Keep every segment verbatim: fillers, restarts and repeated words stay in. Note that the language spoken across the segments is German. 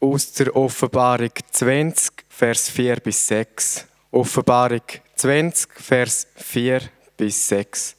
aus der Offenbarung zwanzig, Vers vier bis sechs. Offenbarung zwanzig, Vers vier bis sechs.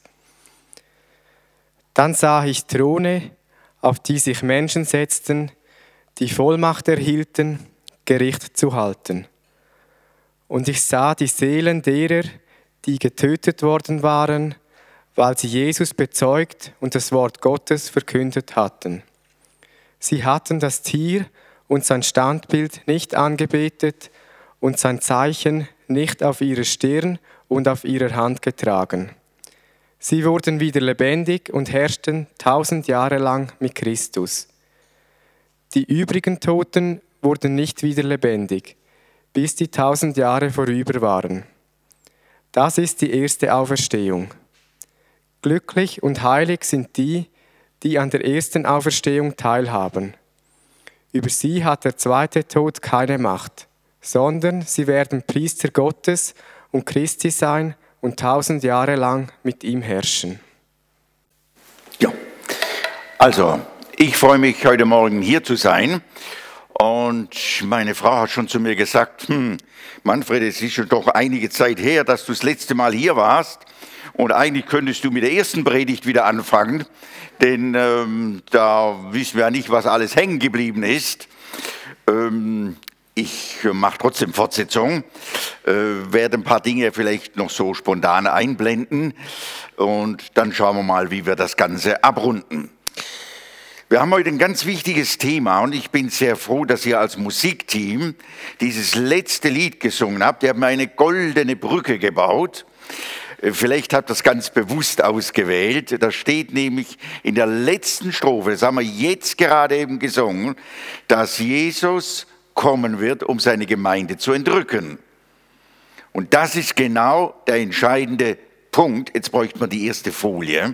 Dann sah ich Throne, auf die sich Menschen setzten, die Vollmacht erhielten, Gericht zu halten. Und ich sah die Seelen derer, die getötet worden waren, weil sie Jesus bezeugt und das Wort Gottes verkündet hatten. Sie hatten das Tier und sein Standbild nicht angebetet und sein Zeichen nicht auf ihrer Stirn und auf ihrer Hand getragen. Sie wurden wieder lebendig und herrschten tausend Jahre lang mit Christus. Die übrigen Toten wurden nicht wieder lebendig, bis die tausend Jahre vorüber waren. Das ist die erste Auferstehung. Glücklich und heilig sind die, die an der ersten Auferstehung teilhaben. Über sie hat der zweite Tod keine Macht, sondern sie werden Priester Gottes und Christi sein und tausend Jahre lang mit ihm herrschen. Ja, also ich freue mich, heute Morgen hier zu sein. Und meine Frau hat schon zu mir gesagt, hm, Manfred, es ist schon doch einige Zeit her, dass du das letzte Mal hier warst. Und eigentlich könntest du mit der ersten Predigt wieder anfangen, denn ähm, da wissen wir ja nicht, was alles hängen geblieben ist. Ähm, ich mache trotzdem Fortsetzung, äh, werde ein paar Dinge vielleicht noch so spontan einblenden und dann schauen wir mal, wie wir das Ganze abrunden. Wir haben heute ein ganz wichtiges Thema und ich bin sehr froh, dass ihr als Musikteam dieses letzte Lied gesungen habt. Ihr habt mir eine goldene Brücke gebaut. Vielleicht habt ihr das ganz bewusst ausgewählt. Da steht nämlich in der letzten Strophe, das haben wir jetzt gerade eben gesungen, dass Jesus kommen wird, um seine Gemeinde zu entrücken. Und das ist genau der entscheidende Punkt. Jetzt bräuchte man die erste Folie.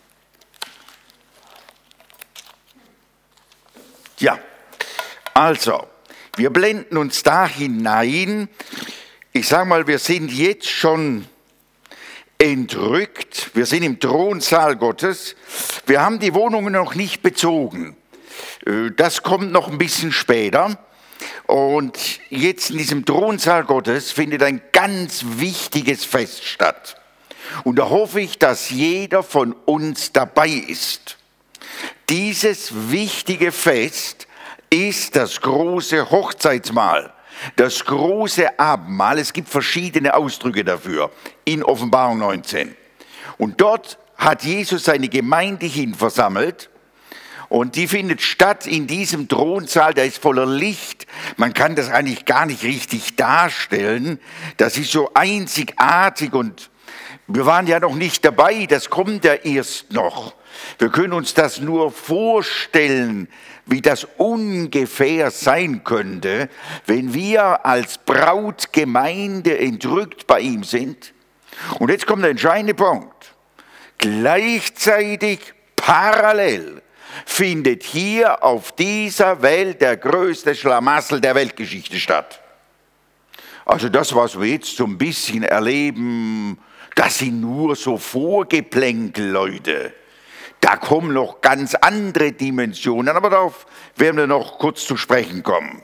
Ja, also, wir blenden uns da hinein. Ich sage mal, wir sind jetzt schon entrückt. Wir sind im Thronsaal Gottes. Wir haben die Wohnungen noch nicht bezogen. Das kommt noch ein bisschen später. Und jetzt in diesem Thronsaal Gottes findet ein ganz wichtiges Fest statt. Und da hoffe ich, dass jeder von uns dabei ist. Dieses wichtige Fest ist das große Hochzeitsmahl, das große Abendmahl. Es gibt verschiedene Ausdrücke dafür in Offenbarung neunzehn. Und dort hat Jesus seine Gemeinde hin versammelt und die findet statt in diesem Thronsaal, der ist voller Licht. Man kann das eigentlich gar nicht richtig darstellen. Das ist so einzigartig und wir waren ja noch nicht dabei, das kommt ja erst noch. Wir können uns das nur vorstellen, wie das ungefähr sein könnte, wenn wir als Brautgemeinde entrückt bei ihm sind. Und jetzt kommt der entscheidende Punkt. Gleichzeitig, parallel, findet hier auf dieser Welt der größte Schlamassel der Weltgeschichte statt. Also das, was wir jetzt so ein bisschen erleben, das sind nur so Vorgeplänkel, Leute. Da kommen noch ganz andere Dimensionen, aber darauf werden wir noch kurz zu sprechen kommen.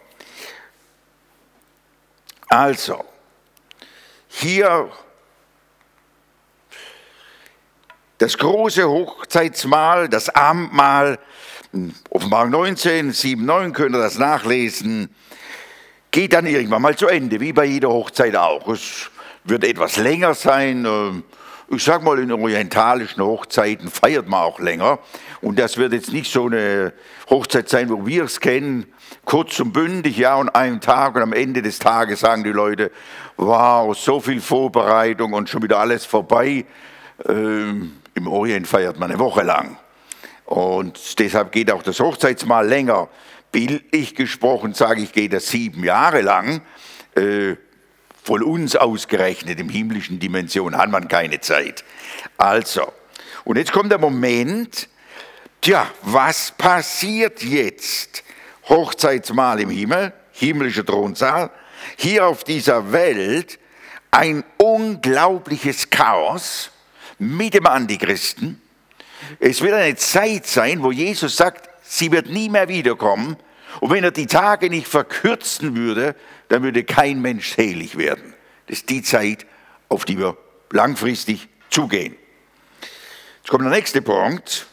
Also, hier das große Hochzeitsmahl, das Abendmahl, Offenbarung neunzehn, sieben, neun, könnt ihr das nachlesen, geht dann irgendwann mal zu Ende, wie bei jeder Hochzeit auch. Es wird etwas länger sein. Ich sag mal, in orientalischen Hochzeiten feiert man auch länger. Und das wird jetzt nicht so eine Hochzeit sein, wo wir es kennen, kurz und bündig, ja, und einen Tag und am Ende des Tages sagen die Leute, wow, so viel Vorbereitung und schon wieder alles vorbei. Ähm, Im Orient feiert man eine Woche lang. Und deshalb geht auch das Hochzeitsmahl länger. Bildlich gesprochen sage ich, geht das sieben Jahre lang. Äh, Von uns ausgerechnet, im himmlischen Dimension, hat man keine Zeit. Also, und jetzt kommt der Moment, tja, was passiert jetzt? Hochzeitsmahl im Himmel, himmlischer Thronsaal, hier auf dieser Welt ein unglaubliches Chaos mit dem Antichristen. Es wird eine Zeit sein, wo Jesus sagt, sie wird nie mehr wiederkommen Und wenn er die Tage nicht verkürzen würde, dann würde kein Mensch selig werden. Das ist die Zeit, auf die wir langfristig zugehen. Jetzt kommt der nächste Punkt.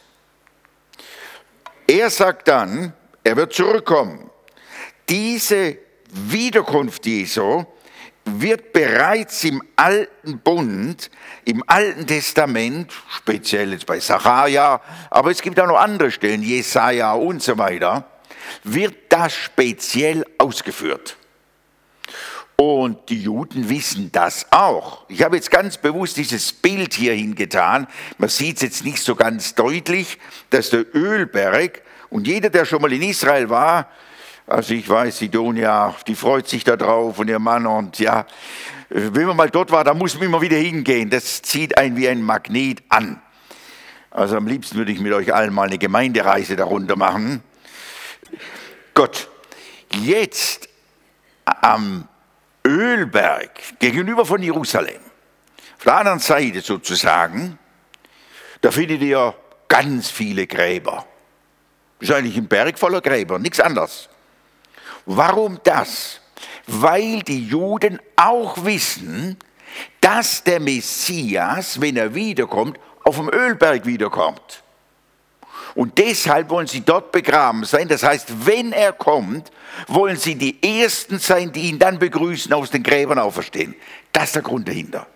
Er sagt dann, er wird zurückkommen. Diese Wiederkunft Jesu wird bereits im Alten Bund, im Alten Testament, speziell jetzt bei Sacharja, aber es gibt auch noch andere Stellen, Jesaja und so weiter, wird das speziell ausgeführt. Und die Juden wissen das auch. Ich habe jetzt ganz bewusst dieses Bild hier hingetan. Man sieht es jetzt nicht so ganz deutlich, dass der Ölberg, und jeder, der schon mal in Israel war, also ich weiß, Sidonia, die freut sich da drauf und ihr Mann und ja, wenn man mal dort war, da muss man immer wieder hingehen. Das zieht einen wie ein Magnet an. Also am liebsten würde ich mit euch allen mal eine Gemeindereise darunter machen. Gut, jetzt am Ölberg gegenüber von Jerusalem, auf der anderen Seite sozusagen, da findet ihr ganz viele Gräber. Das ist eigentlich ein Berg voller Gräber, nichts anderes. Warum das? Weil die Juden auch wissen, dass der Messias, wenn er wiederkommt, auf dem Ölberg wiederkommt. Und deshalb wollen sie dort begraben sein. Das heißt, wenn er kommt, wollen sie die Ersten sein, die ihn dann begrüßen, aus den Gräbern auferstehen. Das ist der Grund dahinter.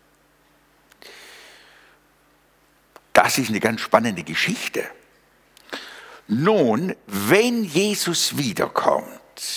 Das ist eine ganz spannende Geschichte. Nun, wenn Jesus wiederkommt,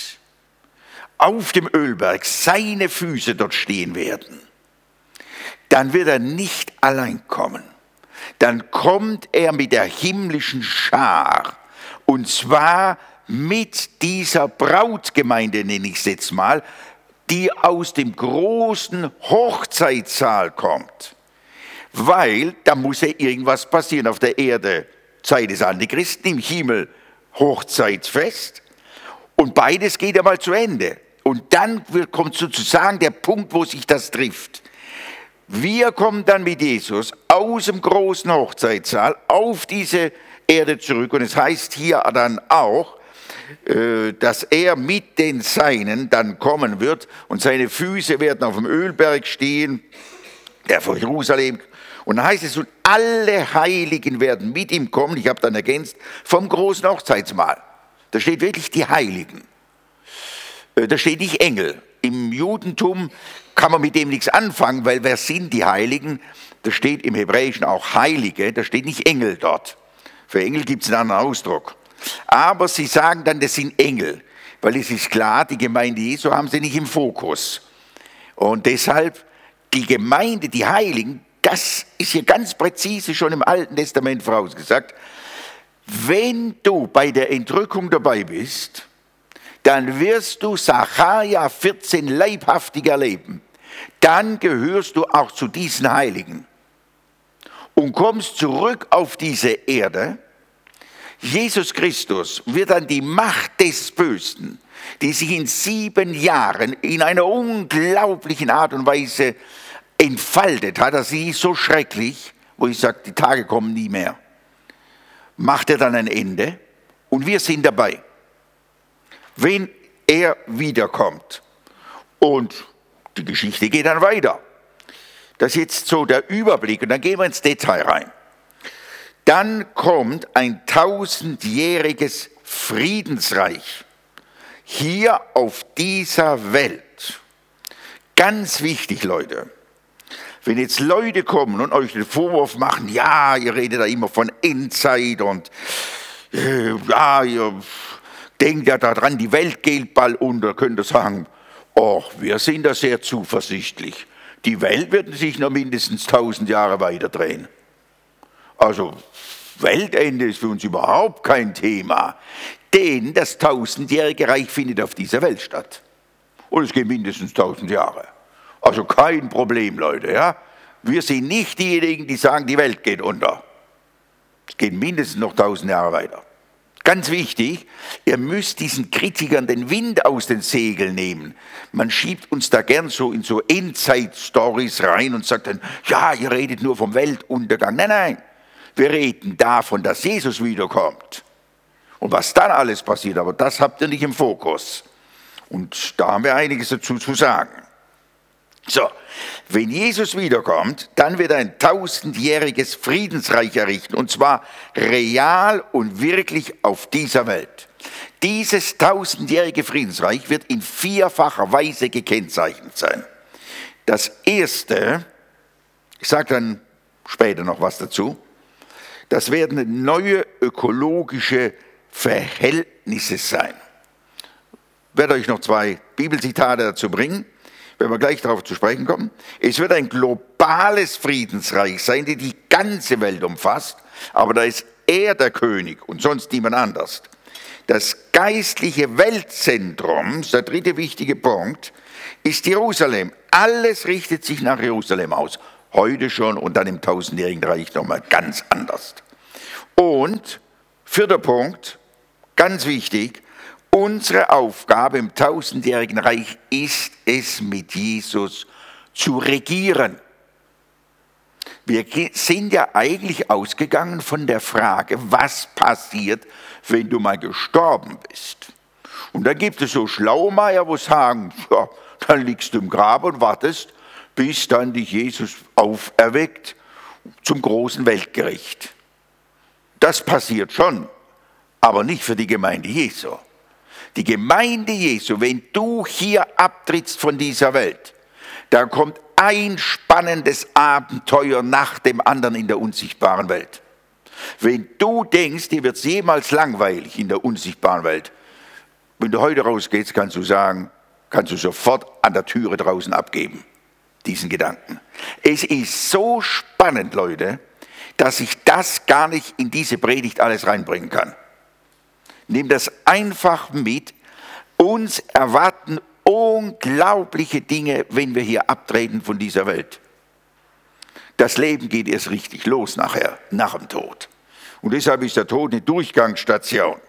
auf dem Ölberg seine Füße dort stehen werden, dann wird er nicht allein kommen. Dann kommt er mit der himmlischen Schar, und zwar mit dieser Brautgemeinde, nenne ich es jetzt mal, die aus dem großen Hochzeitssaal kommt. Weil da muss ja irgendwas passieren auf der Erde. Zeit des Antichristen, im Himmel Hochzeitsfest. Und beides geht ja mal zu Ende. Und dann kommt sozusagen der Punkt, wo sich das trifft. Wir kommen dann mit Jesus aus dem großen Hochzeitssaal auf diese Erde zurück. Und es heißt hier dann auch, dass er mit den Seinen dann kommen wird. Und seine Füße werden auf dem Ölberg stehen, der vor Jerusalem. Und dann heißt es, und alle Heiligen werden mit ihm kommen, ich habe dann ergänzt, vom großen Hochzeitsmahl. Da steht wirklich die Heiligen. Da steht nicht Engel. Im Judentum kann man mit dem nichts anfangen, weil wer sind die Heiligen? Da steht im Hebräischen auch Heilige, da steht nicht Engel dort. Für Engel gibt es einen anderen Ausdruck. Aber sie sagen dann, das sind Engel, weil es ist klar, die Gemeinde Jesu haben sie nicht im Fokus. Und deshalb die Gemeinde, die Heiligen, das ist hier ganz präzise schon im Alten Testament vorausgesagt. Wenn du bei der Entrückung dabei bist, dann wirst du Sacharja vierzehn leibhaftig erleben. Dann gehörst du auch zu diesen Heiligen und kommst zurück auf diese Erde. Jesus Christus wird dann die Macht des Bösen, die sich in sieben Jahren in einer unglaublichen Art und Weise entfaltet hat, also sie ist so schrecklich, wo ich sage, die Tage kommen nie mehr, macht er dann ein Ende und wir sind dabei, wenn er wiederkommt. Und die Geschichte geht dann weiter. Das ist jetzt so der Überblick und dann gehen wir ins Detail rein. Dann kommt ein tausendjähriges Friedensreich hier auf dieser Welt. Ganz wichtig, Leute. Wenn jetzt Leute kommen und euch den Vorwurf machen, ja, ihr redet da immer von Endzeit und äh, ja, ihr denkt ja daran, die Welt geht bald unter, könnt ihr sagen, oh, wir sind da sehr zuversichtlich. Die Welt wird sich noch mindestens tausend Jahre weiter drehen. Also Weltende ist für uns überhaupt kein Thema, denn das tausendjährige Reich findet auf dieser Welt statt. Und es geht mindestens tausend Jahre. Also kein Problem, Leute. Ja? Wir sind nicht diejenigen, die sagen, die Welt geht unter. Es geht mindestens noch tausend Jahre weiter. Ganz wichtig, ihr müsst diesen Kritikern den Wind aus den Segeln nehmen. Man schiebt uns da gern so in so Endzeit-Stories rein und sagt dann, ja, ihr redet nur vom Weltuntergang. Nein, nein, wir reden davon, dass Jesus wiederkommt. Und was dann alles passiert, aber das habt ihr nicht im Fokus. Und da haben wir einiges dazu zu sagen. So, wenn Jesus wiederkommt, dann wird er ein tausendjähriges Friedensreich errichten, und zwar real und wirklich auf dieser Welt. Dieses tausendjährige Friedensreich wird in vierfacher Weise gekennzeichnet sein. Das erste, ich sage dann später noch was dazu, das werden neue ökologische Verhältnisse sein. Ich werde euch noch zwei Bibelzitate dazu bringen, wenn wir gleich darauf zu sprechen kommen. Es wird ein globales Friedensreich sein, das die ganze Welt umfasst, aber da ist er der König und sonst niemand anders. Das geistliche Weltzentrum, das ist der dritte wichtige Punkt, ist Jerusalem. Alles richtet sich nach Jerusalem aus. Heute schon und dann im tausendjährigen Reich nochmal ganz anders. Und vierter Punkt, ganz wichtig, unsere Aufgabe im tausendjährigen Reich ist es, mit Jesus zu regieren. Wir sind ja eigentlich ausgegangen von der Frage, was passiert, wenn du mal gestorben bist. Und dann gibt es so Schlaumeier, wo sagen, ja, dann liegst du im Grab und wartest, bis dann dich Jesus auferweckt zum großen Weltgericht. Das passiert schon, aber nicht für die Gemeinde Jesu. Die Gemeinde Jesu, wenn du hier abtrittst von dieser Welt, da kommt ein spannendes Abenteuer nach dem anderen in der unsichtbaren Welt. Wenn du denkst, dir wird es jemals langweilig in der unsichtbaren Welt, wenn du heute rausgehst, kannst du sagen, kannst du sofort an der Türe draußen abgeben, diesen Gedanken. Es ist so spannend, Leute, dass ich das gar nicht in diese Predigt alles reinbringen kann. Nimm das einfach mit. Uns erwarten unglaubliche Dinge, wenn wir hier abtreten von dieser Welt. Das Leben geht erst richtig los nachher, nach dem Tod. Und deshalb ist der Tod eine Durchgangsstation.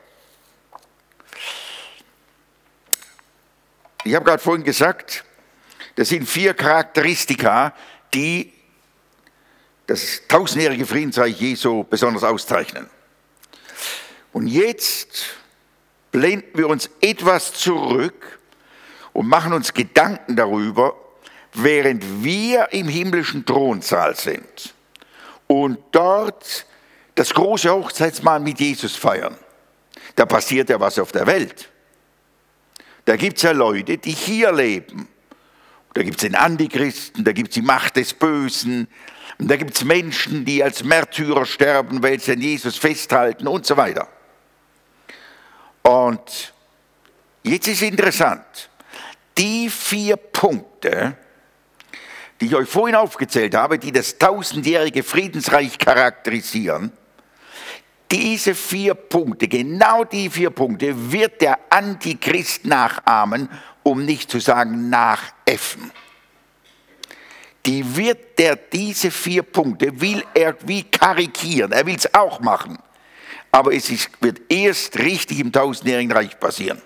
Ich habe gerade vorhin gesagt, das sind vier Charakteristika, die das tausendjährige Friedensreich Jesu besonders auszeichnen. Und jetzt blenden wir uns etwas zurück und machen uns Gedanken darüber, während wir im himmlischen Thronsaal sind und dort das große Hochzeitsmahl mit Jesus feiern. Da passiert ja was auf der Welt. Da gibt es ja Leute, die hier leben. Da gibt es den Antichristen, da gibt es die Macht des Bösen, und da gibt es Menschen, die als Märtyrer sterben, weil sie an Jesus festhalten und so weiter. Und jetzt ist interessant, die vier Punkte, die ich euch vorhin aufgezählt habe, die das tausendjährige Friedensreich charakterisieren, diese vier Punkte, genau die vier Punkte, wird der Antichrist nachahmen, um nicht zu sagen nachäffen. Die wird der, diese vier Punkte, will er wie karikieren, er will es auch machen. Aber es ist, wird erst richtig im tausendjährigen Reich passieren.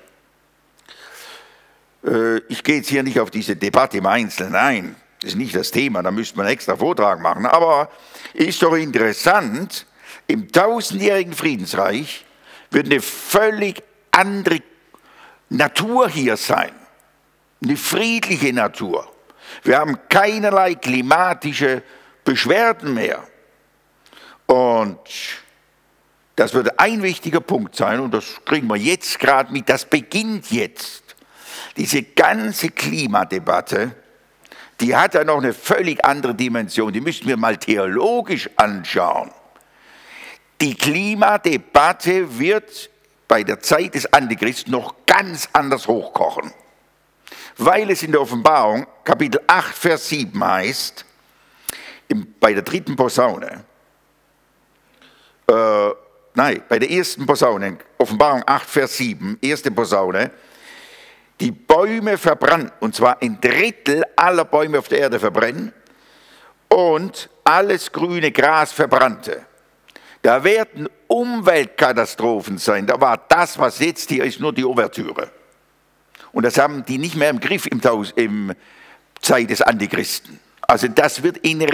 Äh, ich gehe jetzt hier nicht auf diese Debatte im Einzelnen ein, das ist nicht das Thema, da müsste man einen extra Vortrag machen. Aber ist doch interessant, im tausendjährigen Friedensreich wird eine völlig andere Natur hier sein, eine friedliche Natur. Wir haben keinerlei klimatische Beschwerden mehr. Und das wird ein wichtiger Punkt sein, und das kriegen wir jetzt gerade mit, das beginnt jetzt. Diese ganze Klimadebatte, die hat ja noch eine völlig andere Dimension, die müssen wir mal theologisch anschauen. Die Klimadebatte wird bei der Zeit des Antichristen noch ganz anders hochkochen. Weil es in der Offenbarung, Kapitel acht, Vers sieben heißt, im, bei der dritten Posaune, äh, nein, bei der ersten Posaune, Offenbarung acht, Vers sieben, erste Posaune, die Bäume verbrennen, und zwar ein Drittel aller Bäume auf der Erde verbrennen und alles grüne Gras verbrannte. Da werden Umweltkatastrophen sein. Da war das, was jetzt hier ist, nur die Ouvertüre. Und das haben die nicht mehr im Griff im, Taus, im Zeit des Antichristen. Also das wird ein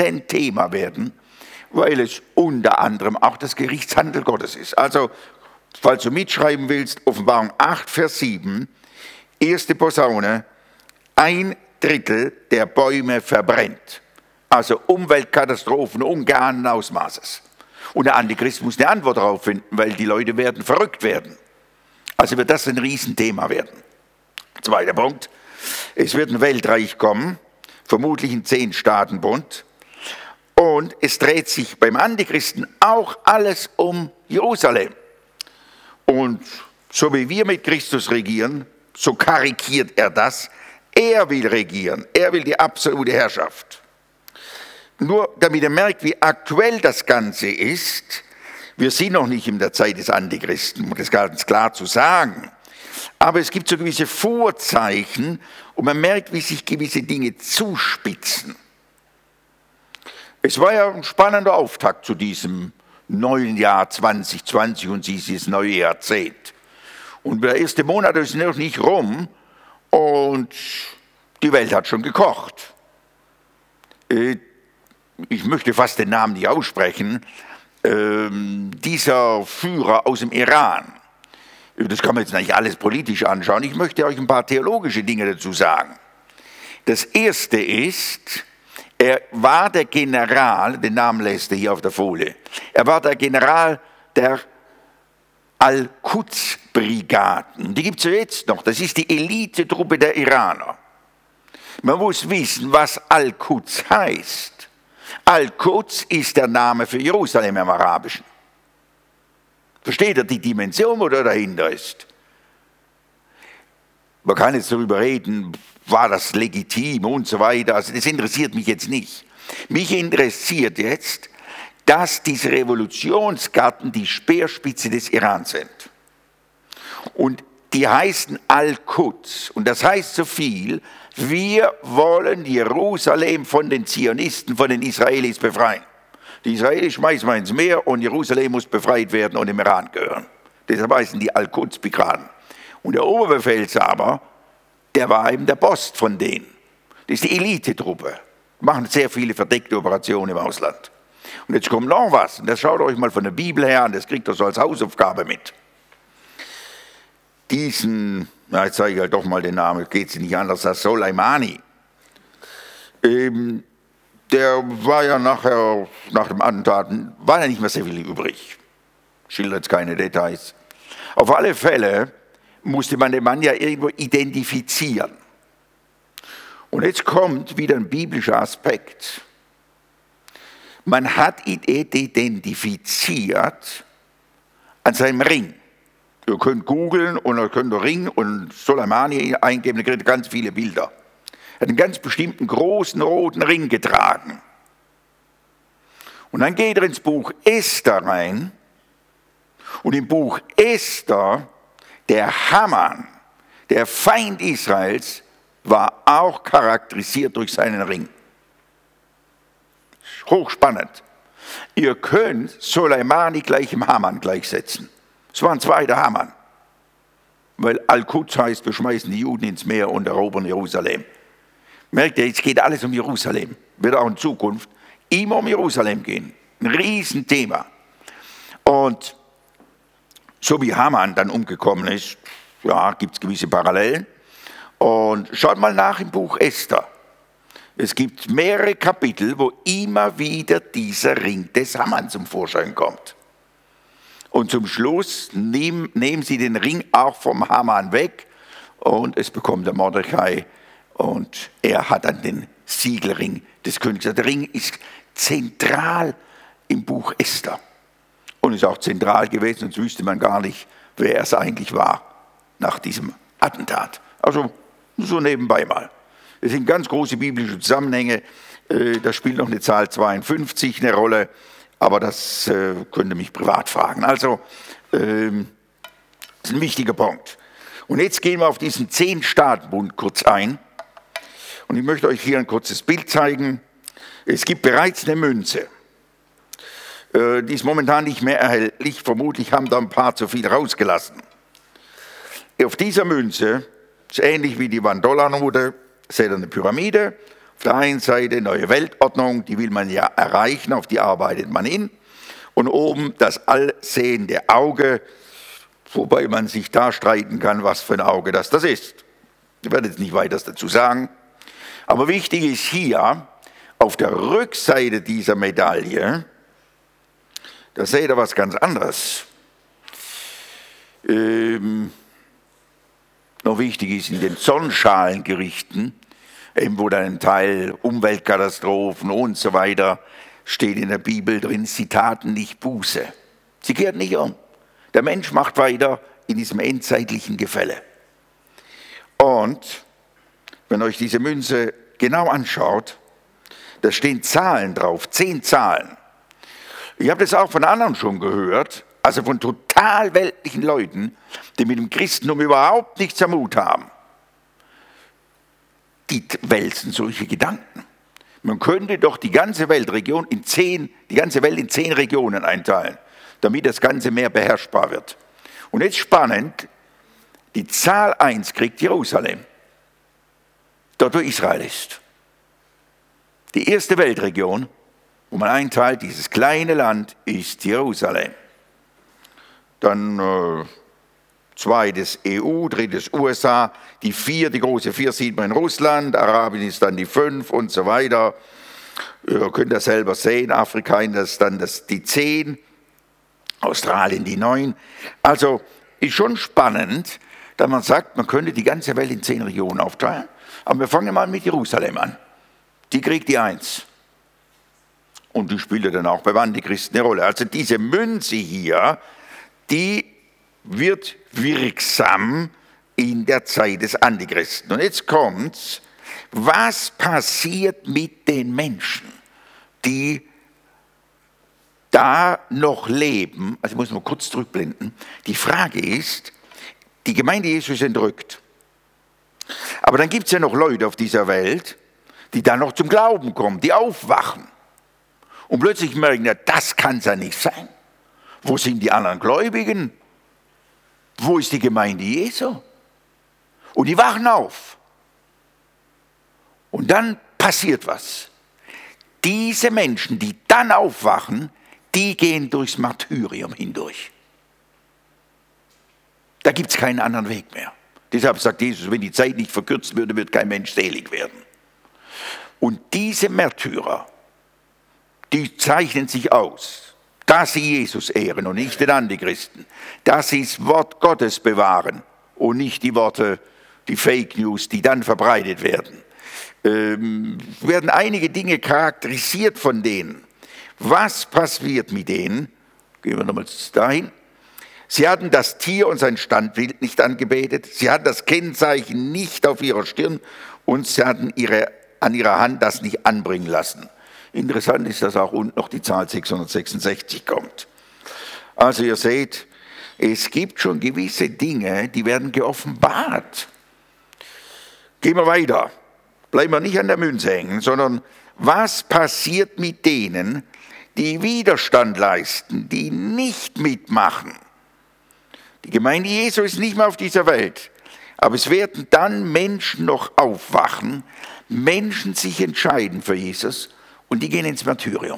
Riesenthema werden, weil es unter anderem auch das Gerichtshandel Gottes ist. Also falls du mitschreiben willst, Offenbarung acht, Vers sieben, erste Posaune, ein Drittel der Bäume verbrennt. Also Umweltkatastrophen ungeahnten Ausmaßes. Und der Antichrist muss eine Antwort darauf finden, weil die Leute werden verrückt werden. Also wird das ein Riesenthema werden. Zweiter Punkt, es wird ein Weltreich kommen, vermutlich ein Zehn-Staaten-Bund. Und es dreht sich beim Antichristen auch alles um Jerusalem. Und so wie wir mit Christus regieren, so karikiert er das. Er will regieren, er will die absolute Herrschaft. Nur damit ihr merkt, wie aktuell das Ganze ist, wir sind noch nicht in der Zeit des Antichristen, um das ganz klar zu sagen. Aber es gibt so gewisse Vorzeichen und man merkt, wie sich gewisse Dinge zuspitzen. Es war ja ein spannender Auftakt zu diesem neuen Jahr zwanzig zwanzig und dieses neue Jahrzehnt. Und der erste Monat ist noch nicht rum und die Welt hat schon gekocht. Ich möchte fast den Namen nicht aussprechen. Dieser Führer aus dem Iran, das kann man jetzt nicht alles politisch anschauen, ich möchte euch ein paar theologische Dinge dazu sagen. Das erste ist, er war der General, den Namen lässt er hier auf der Folie, er war der General der Al-Quds-Brigaden. Die gibt es ja jetzt noch, das ist die Elitetruppe der Iraner. Man muss wissen, was Al-Quds heißt. Al-Quds ist der Name für Jerusalem im Arabischen. Versteht ihr die Dimension, wo da dahinter ist? Man kann jetzt darüber reden, war das legitim und so weiter. Also das interessiert mich jetzt nicht. Mich interessiert jetzt, dass diese Revolutionsgarden die Speerspitze des Iran sind. Und die heißen Al-Quds. Und das heißt so viel, wir wollen Jerusalem von den Zionisten, von den Israelis befreien. Die Israelis schmeißen wir ins Meer und Jerusalem muss befreit werden und dem Iran gehören. Deshalb heißen die Al-Quds-Brigaden. Und der Oberbefehlshaber, der war eben der Boss von denen. Das ist die Elitetruppe. Machen sehr viele verdeckte Operationen im Ausland. Und jetzt kommt noch was. Und das schaut euch mal von der Bibel her an. Das kriegt ihr so als Hausaufgabe mit. Diesen, na jetzt sage ich halt doch mal den Namen, geht es nicht anders als Soleimani. Ähm, der war ja nachher, nach dem Attentat, war ja nicht mehr sehr viel übrig. Schildert keine Details. Auf alle Fälle musste man den Mann ja irgendwo identifizieren. Und jetzt kommt wieder ein biblischer Aspekt. Man hat ihn identifiziert an seinem Ring. Ihr könnt googeln und ihr könnt Ring und Soleimani eingeben, da kriegt ihr ganz viele Bilder. Er hat einen ganz bestimmten großen roten Ring getragen. Und dann geht er ins Buch Esther rein und im Buch Esther, der Haman, der Feind Israels, war auch charakterisiert durch seinen Ring. Hochspannend. Ihr könnt Soleimani gleich im Haman gleichsetzen. Es war ein zweiter Haman. Weil Al-Quds heißt, wir schmeißen die Juden ins Meer und erobern Jerusalem. Merkt ihr, jetzt geht alles um Jerusalem. Wird auch in Zukunft immer um Jerusalem gehen. Ein Riesenthema. Und so wie Haman dann umgekommen ist, ja, gibt es gewisse Parallelen. Und schaut mal nach im Buch Esther. Es gibt mehrere Kapitel, wo immer wieder dieser Ring des Haman zum Vorschein kommt. Und zum Schluss nehmen, nehmen sie den Ring auch vom Haman weg und es bekommt der Mordechai und er hat dann den Siegelring des Königs. Der Ring ist zentral im Buch Esther und ist auch zentral gewesen, sonst wüsste man gar nicht, wer es eigentlich war nach diesem Attentat. Also so nebenbei mal. Es sind ganz große biblische Zusammenhänge, da spielt noch eine Zahl zweiundfünfzig eine Rolle, aber das äh, könnt ihr mich privat fragen. Also, ähm, das ist ein wichtiger Punkt. Und jetzt gehen wir auf diesen Zehn-Staaten-Bund kurz ein. Und ich möchte euch hier ein kurzes Bild zeigen. Es gibt bereits eine Münze. Äh, die ist momentan nicht mehr erhältlich. Vermutlich haben da ein paar zu viel rausgelassen. Auf dieser Münze, ist ähnlich wie die One-Dollar-Note, seht ihr eine Pyramide. Auf der einen Seite neue Weltordnung, die will man ja erreichen, auf die arbeitet man hin. Und oben das allsehende Auge, wobei man sich da streiten kann, was für ein Auge das das ist. Ich werde jetzt nicht weiter dazu sagen. Aber wichtig ist hier, auf der Rückseite dieser Medaille, da seht ihr was ganz anderes. Ähm, noch wichtig ist in den Sonnenschalengerichten, eben wo dann ein Teil Umweltkatastrophen und so weiter steht in der Bibel drin, sie taten nicht Buße. Sie kehrten nicht um. Der Mensch macht weiter in diesem endzeitlichen Gefälle. Und wenn euch diese Münze genau anschaut, da stehen Zahlen drauf, zehn Zahlen. Ich habe das auch von anderen schon gehört, also von total weltlichen Leuten, die mit dem Christentum überhaupt nichts am Hut haben. Die wälzen solche Gedanken. Man könnte doch die ganze Weltregion in zehn, die ganze Welt in zehn Regionen einteilen, damit das Ganze mehr beherrschbar wird. Und jetzt spannend, die Zahl eins kriegt Jerusalem, dort wo Israel ist. Die erste Weltregion, wo man einteilt, dieses kleine Land, ist Jerusalem. Dann äh, zweites E U, drittes U S A, die vier, die große vier sieht man in Russland, Arabien ist dann die fünf und so weiter. Ihr könnt das selber sehen, Afrika ist dann das, die zehn, Australien die neun. Also ist schon spannend, dass man sagt, man könnte die ganze Welt in zehn Regionen aufteilen. Aber wir fangen mal mit Jerusalem an. Die kriegt die eins. Und die spielt dann auch beim Antichristen eine Rolle. Also diese Münze hier, die wird wirksam in der Zeit des Antichristen. Und jetzt kommt's, was passiert mit den Menschen, die da noch leben? Also ich muss mal kurz zurückblenden. Die Frage ist, die Gemeinde Jesu ist entrückt. Aber dann gibt es ja noch Leute auf dieser Welt, die dann noch zum Glauben kommen, die aufwachen. Und plötzlich merken, ja, das kann es ja nicht sein. Wo sind die anderen Gläubigen? Wo ist die Gemeinde Jesu? Und die wachen auf. Und dann passiert was. Diese Menschen, die dann aufwachen, die gehen durchs Martyrium hindurch. Da gibt es keinen anderen Weg mehr. Deshalb sagt Jesus, wenn die Zeit nicht verkürzt würde, wird kein Mensch selig werden. Und diese Märtyrer, die zeichnen sich aus, dass sie Jesus ehren und nicht den Antichristen, dass sie das Wort Gottes bewahren und nicht die Worte, die Fake News, die dann verbreitet werden. Ähm, werden einige Dinge charakterisiert von denen. Was passiert mit denen? Gehen wir nochmal dahin. Sie hatten das Tier und sein Standbild nicht angebetet, sie hatten das Kennzeichen nicht auf ihrer Stirn und sie hatten ihre, an ihrer Hand das nicht anbringen lassen. Interessant ist, dass auch unten noch die Zahl sechshundertsechsundsechzig kommt. Also ihr seht, es gibt schon gewisse Dinge, die werden geoffenbart. Gehen wir weiter. Bleiben wir nicht an der Münze hängen, sondern was passiert mit denen, die Widerstand leisten, die nicht mitmachen? Die Gemeinde Jesu ist nicht mehr auf dieser Welt, aber es werden dann Menschen noch aufwachen, Menschen sich entscheiden für Jesus und die gehen ins Martyrium.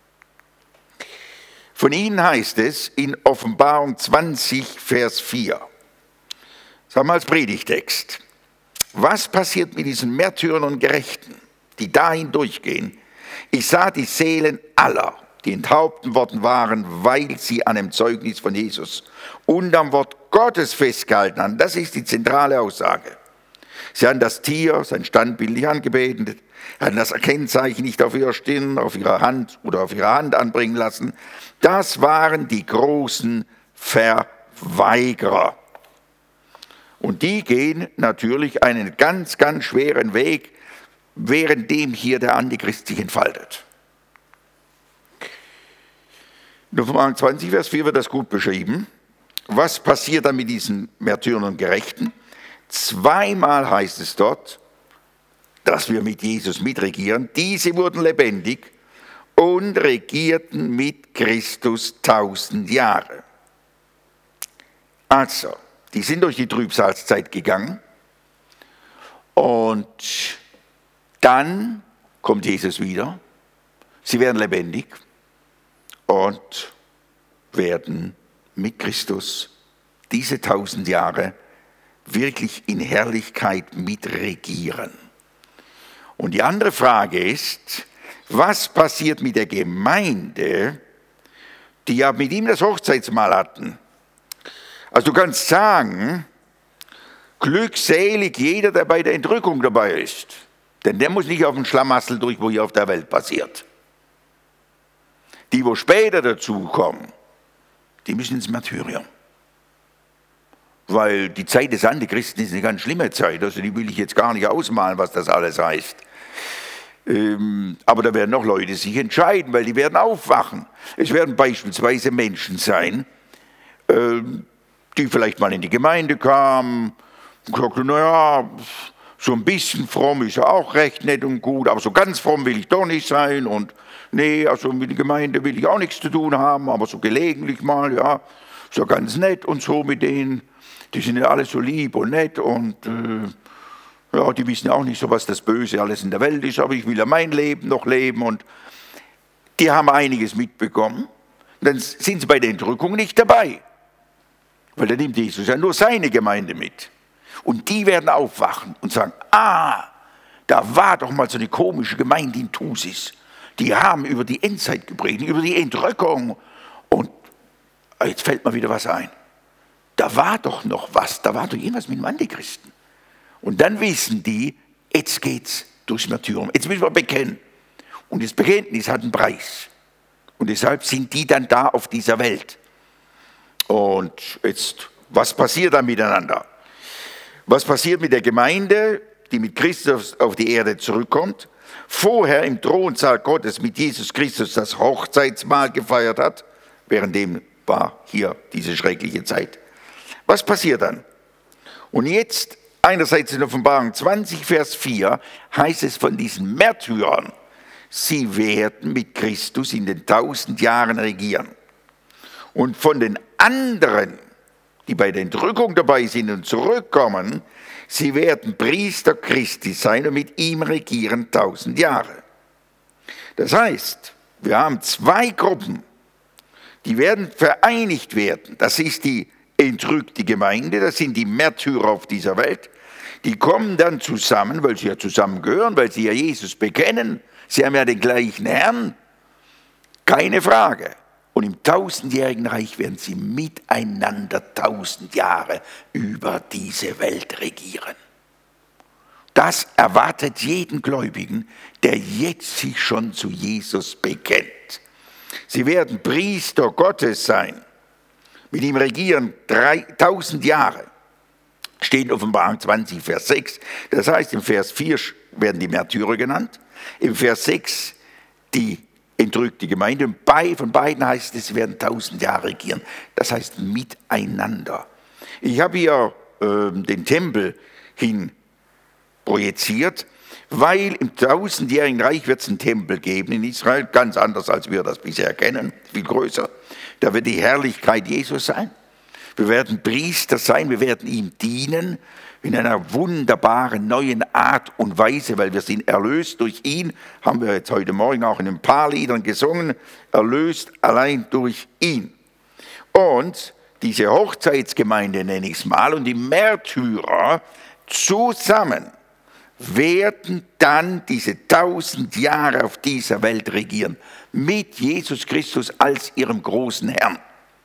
Von ihnen heißt es in Offenbarung zwanzig, Vers vier, sagen wir als Predigtext, was passiert mit diesen Märtyrern und Gerechten, die dahin durchgehen? Ich sah die Seelen aller, die enthaupten worden waren, weil sie an dem Zeugnis von Jesus und am Wort Gottes festgehalten haben. Das ist die zentrale Aussage. Sie haben das Tier, sein Standbild nicht angebetet, haben das Kennzeichen nicht auf ihrer Stirn, auf ihrer Hand oder auf ihrer Hand anbringen lassen. Das waren die großen Verweigerer. Und die gehen natürlich einen ganz, ganz schweren Weg, währenddem hier der Antichrist sich entfaltet. In Offenbarung zwanzig, Vers vier wird das gut beschrieben. Was passiert dann mit diesen Märtyrern und Gerechten? Zweimal heißt es dort, dass wir mit Jesus mitregieren. Diese wurden lebendig und regierten mit Christus tausend Jahre. Also, die sind durch die Trübsalzeit gegangen und dann kommt Jesus wieder. Sie werden lebendig und werden mit Christus diese tausend Jahre wirklich in Herrlichkeit mitregieren. Und die andere Frage ist, was passiert mit der Gemeinde, die ja mit ihm das Hochzeitsmahl hatten? Also du kannst sagen, glückselig jeder, der bei der Entrückung dabei ist. Denn der muss nicht auf den Schlamassel durch, wo hier auf der Welt passiert. Die, wo später dazukommen, die müssen ins Martyrium. Weil die Zeit des Antichristen ist eine ganz schlimme Zeit. Also die will ich jetzt gar nicht ausmalen, was das alles heißt. Ähm, aber da werden noch Leute sich entscheiden, weil die werden aufwachen. Es werden beispielsweise Menschen sein, ähm, die vielleicht mal in die Gemeinde kamen und sagten, naja, so ein bisschen fromm ist ja auch recht nett und gut, aber so ganz fromm will ich doch nicht sein und nee, also mit der Gemeinde will ich auch nichts zu tun haben, aber so gelegentlich mal, ja, ist ja ganz nett und so mit denen, die sind ja alle so lieb und nett und äh, ja, die wissen auch nicht so, was das Böse alles in der Welt ist, aber ich will ja mein Leben noch leben und die haben einiges mitbekommen. Dann sind sie bei der Entrückung nicht dabei, weil dann nimmt Jesus ja nur seine Gemeinde mit. Und die werden aufwachen und sagen, ah, da war doch mal so eine komische Gemeinde in Thusis. Die haben über die Endzeit gepredigt, über die Entrückung. Und jetzt fällt mir wieder was ein. Da war doch noch was, da war doch irgendwas mit dem Antichristen. Und dann wissen die, jetzt geht's durchs Martyrium. Jetzt müssen wir bekennen. Und das Bekenntnis hat einen Preis. Und deshalb sind die dann da auf dieser Welt. Und jetzt, was passiert dann miteinander? Was passiert mit der Gemeinde, die mit Christus auf die Erde zurückkommt, vorher im Thronsaal Gottes mit Jesus Christus das Hochzeitsmahl gefeiert hat, währenddem war hier diese schreckliche Zeit. Was passiert dann? Und jetzt, einerseits in Offenbarung zwanzig, Vers vier, heißt es von diesen Märtyrern, sie werden mit Christus in den tausend Jahren regieren. Und von den anderen, die bei der Entrückung dabei sind und zurückkommen, sie werden Priester Christi sein und mit ihm regieren tausend Jahre. Das heißt, wir haben zwei Gruppen, die werden vereinigt werden. Das ist die entrückte Gemeinde, das sind die Märtyrer auf dieser Welt. Die kommen dann zusammen, weil sie ja zusammengehören, weil sie ja Jesus bekennen. Sie haben ja den gleichen Herrn. Keine Frage. Und im tausendjährigen Reich werden sie miteinander tausend Jahre über diese Welt regieren. Das erwartet jeden Gläubigen, der jetzt sich schon zu Jesus bekennt. Sie werden Priester Gottes sein, mit ihm regieren tausend Jahre. Steht in Offenbarung zwanzig, Vers sechs. Das heißt, im Vers vier werden die Märtyrer genannt, im Vers sechs die entrückte Gemeinde. Und bei, von beiden heißt es, sie werden tausend Jahre regieren. Das heißt miteinander. Ich habe hier äh, den Tempel hin projiziert, weil im tausendjährigen Reich wird es einen Tempel geben in Israel, ganz anders als wir das bisher kennen, viel größer. Da wird die Herrlichkeit Jesus sein. Wir werden Priester sein, wir werden ihm dienen in einer wunderbaren neuen Art und Weise, weil wir sind erlöst durch ihn, haben wir jetzt heute Morgen auch in ein paar Liedern gesungen, erlöst allein durch ihn. Und diese Hochzeitsgemeinde nenne ich es mal und die Märtyrer zusammen werden dann diese tausend Jahre auf dieser Welt regieren, mit Jesus Christus als ihrem großen Herrn.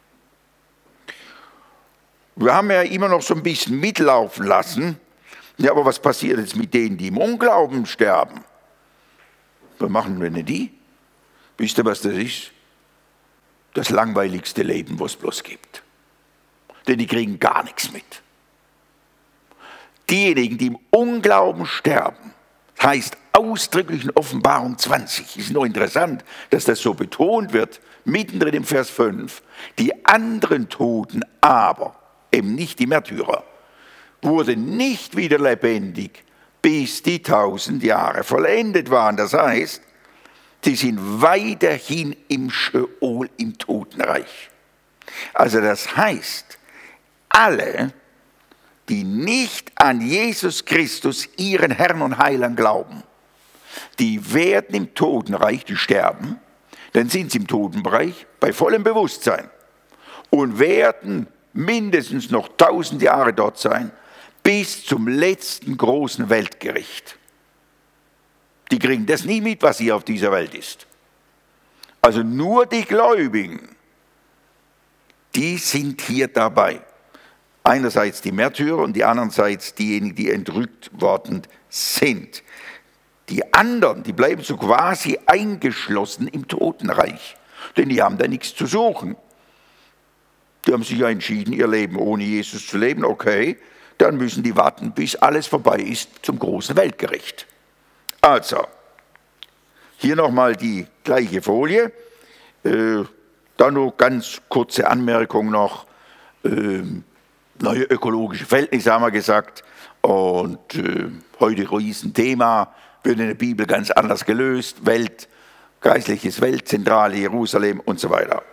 Wir haben ja immer noch so ein bisschen mitlaufen lassen. Ja, aber was passiert jetzt mit denen, die im Unglauben sterben? Was machen wir denn die? Wisst ihr, was das ist? Das langweiligste Leben, was es bloß gibt. Denn die kriegen gar nichts mit. Diejenigen, die im Unglauben sterben, heißt ausdrücklich in Offenbarung zwanzig, ist nur interessant, dass das so betont wird, mittendrin im Vers fünf, die anderen Toten aber, eben nicht die Märtyrer, wurden nicht wieder lebendig, bis die tausend Jahre vollendet waren. Das heißt, sie sind weiterhin im Scheol, im Totenreich. Also das heißt, alle, die nicht an Jesus Christus, ihren Herrn und Heiland, glauben, die werden im Totenreich, die sterben, dann sind sie im Totenbereich bei vollem Bewusstsein und werden mindestens noch tausend Jahre dort sein, bis zum letzten großen Weltgericht. Die kriegen das nie mit, was hier auf dieser Welt ist. Also nur die Gläubigen, die sind hier dabei. Einerseits die Märtyrer und die andererseits diejenigen, die entrückt worden sind. Die anderen, die bleiben so quasi eingeschlossen im Totenreich, denn die haben da nichts zu suchen. Die haben sich ja entschieden, ihr Leben ohne Jesus zu leben. Okay, dann müssen die warten, bis alles vorbei ist zum großen Weltgericht. Also, hier nochmal die gleiche Folie. Äh, dann noch ganz kurze Anmerkung noch. Äh, neue ökologische Verhältnisse haben wir gesagt. Und äh, heute Riesenthema, wird in der Bibel ganz anders gelöst. Welt, geistliches Weltzentrale, Jerusalem und so weiter.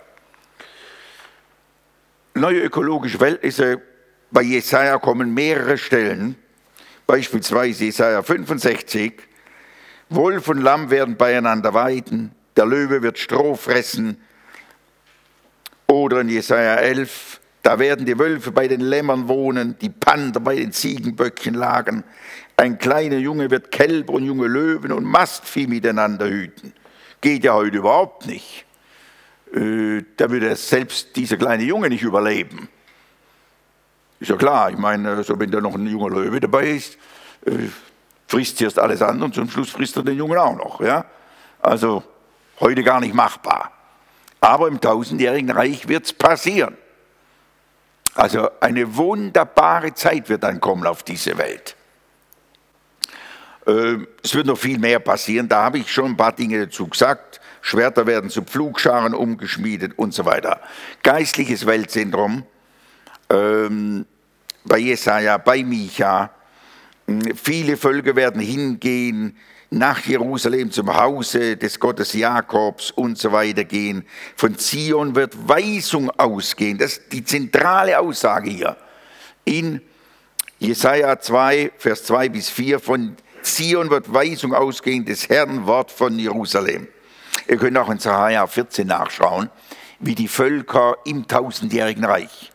Neue ökologische Verhältnisse, bei Jesaja kommen mehrere Stellen, beispielsweise Jesaja fünfundsechzig, Wolf und Lamm werden beieinander weiden, der Löwe wird Stroh fressen, oder in Jesaja elf, da werden die Wölfe bei den Lämmern wohnen, die Panther bei den Ziegenböcken lagern, ein kleiner Junge wird Kälber und junge Löwen und Mastvieh miteinander hüten. Geht ja heute überhaupt nicht. Äh, da würde selbst dieser kleine Junge nicht überleben. Ist ja klar, ich meine, also wenn da noch ein junger Löwe dabei ist, äh, frisst zuerst alles an und zum Schluss frisst er den Jungen auch noch. Ja? Also heute gar nicht machbar. Aber im tausendjährigen Reich wird es passieren. Also eine wunderbare Zeit wird dann kommen auf diese Welt. Äh, es wird noch viel mehr passieren, da habe ich schon ein paar Dinge dazu gesagt. Schwerter werden zu Pflugscharen umgeschmiedet und so weiter. Geistliches Weltzentrum, ähm, bei Jesaja, bei Micha. Viele Völker werden hingehen, nach Jerusalem zum Hause des Gottes Jakobs und so weiter gehen. Von Zion wird Weisung ausgehen. Das ist die zentrale Aussage hier. In Jesaja zwei, Vers zwei bis vier, von Zion wird Weisung ausgehen, des Herrn Wort von Jerusalem. Ihr könnt auch in Sacharja vierzehn nachschauen, wie die Völker im tausendjährigen Reich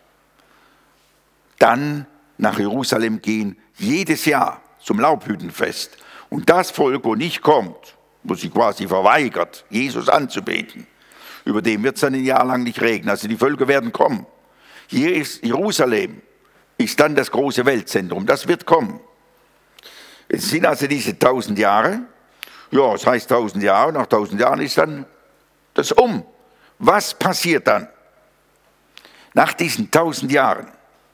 dann nach Jerusalem gehen, jedes Jahr zum Laubhüttenfest. Und das Volk, wo nicht kommt, wo sich quasi verweigert, Jesus anzubeten, über dem wird es dann ein Jahr lang nicht regnen. Also die Völker werden kommen. Hier ist Jerusalem, ist dann das große Weltzentrum. Das wird kommen. Es sind also diese tausend Jahre. Ja, es heißt tausend Jahre. Nach tausend Jahren ist dann das um. Was passiert dann? Nach diesen tausend Jahren.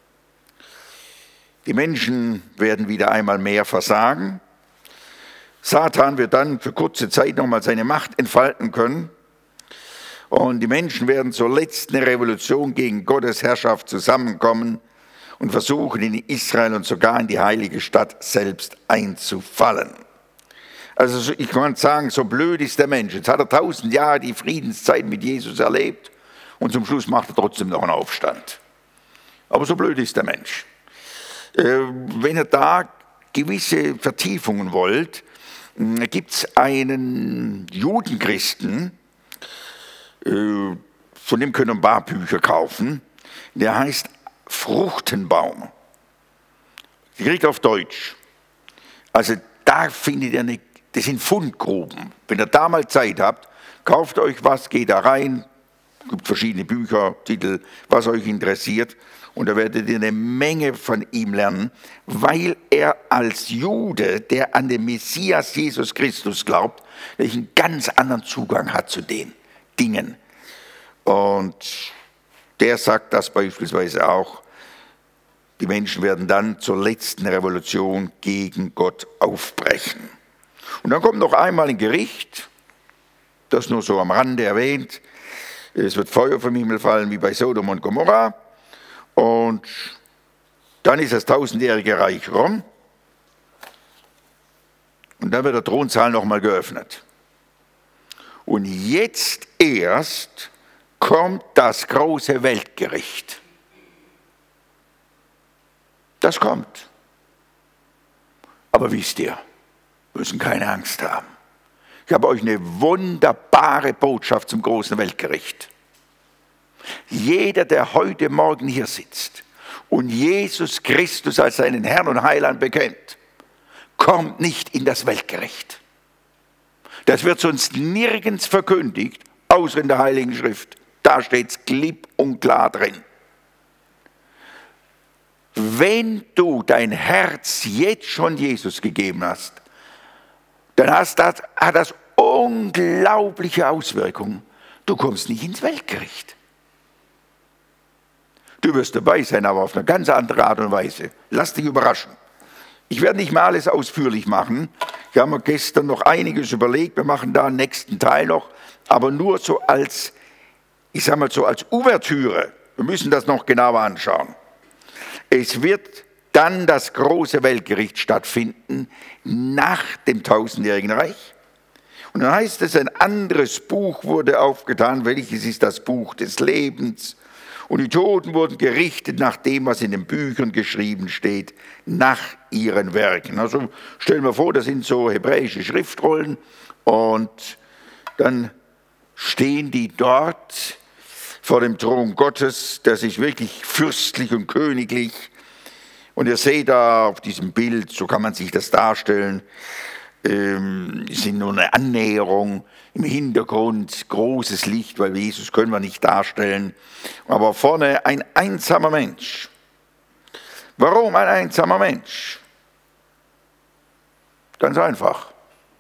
Die Menschen werden wieder einmal mehr versagen. Satan wird dann für kurze Zeit nochmal seine Macht entfalten können. Und die Menschen werden zur letzten Revolution gegen Gottes Herrschaft zusammenkommen und versuchen, in Israel und sogar in die heilige Stadt selbst einzufallen. Also ich kann sagen, so blöd ist der Mensch. Jetzt hat er tausend Jahre die Friedenszeit mit Jesus erlebt und zum Schluss macht er trotzdem noch einen Aufstand. Aber so blöd ist der Mensch. Wenn ihr da gewisse Vertiefungen wollt, gibt es einen Judenchristen, von dem können ein paar Bücher kaufen, der heißt Fruchtenbaum. Die kriegt auf Deutsch. Also da findet ihr eine, das sind Fundgruben. Wenn ihr da mal Zeit habt, kauft euch was, geht da rein, gibt verschiedene Bücher, Titel, was euch interessiert. Und da werdet ihr eine Menge von ihm lernen, weil er als Jude, der an den Messias Jesus Christus glaubt, einen ganz anderen Zugang hat zu den Dingen. Und der sagt das beispielsweise auch, die Menschen werden dann zur letzten Revolution gegen Gott aufbrechen. Und dann kommt noch einmal ein Gericht, das nur so am Rande erwähnt. Es wird Feuer vom Himmel fallen wie bei Sodom und Gomorra. Und dann ist das tausendjährige Reich rum und dann wird der Thronsaal nochmal geöffnet. Und jetzt erst kommt das große Weltgericht. Das kommt. Aber wisst ihr, wir müssen keine Angst haben. Ich habe euch eine wunderbare Botschaft zum großen Weltgericht. jeder, der heute Morgen hier sitzt und Jesus Christus als seinen Herrn und Heiland bekennt, kommt nicht in das Weltgericht. Das wird sonst nirgends verkündigt, außer in der Heiligen Schrift. Da steht es klipp und klar drin. Wenn du dein Herz jetzt schon Jesus gegeben hast, dann hast das, hat das unglaubliche Auswirkungen. Du kommst nicht ins Weltgericht. Du wirst dabei sein, aber auf eine ganz andere Art und Weise. Lass dich überraschen. Ich werde nicht mehr alles ausführlich machen. Ich habe mir gestern noch einiges überlegt. Wir machen da einen nächsten Teil noch. Aber nur so als, ich sage mal so als Ouvertüre. Wir müssen das noch genauer anschauen. Es wird dann das große Weltgericht stattfinden nach dem tausendjährigen Reich. Und dann heißt es, ein anderes Buch wurde aufgetan. Welches ist das Buch des Lebens? Und die Toten wurden gerichtet nach dem, was in den Büchern geschrieben steht, nach ihren Werken. Also stellen wir vor, das sind so hebräische Schriftrollen und dann stehen die dort vor dem Thron Gottes, das ist wirklich fürstlich und königlich. Und ihr seht da auf diesem Bild, so kann man sich das darstellen, ähm, sind nur eine Annäherung. Im Hintergrund großes Licht, weil Jesus können wir nicht darstellen. Aber vorne ein einsamer Mensch. Warum ein einsamer Mensch? Ganz einfach.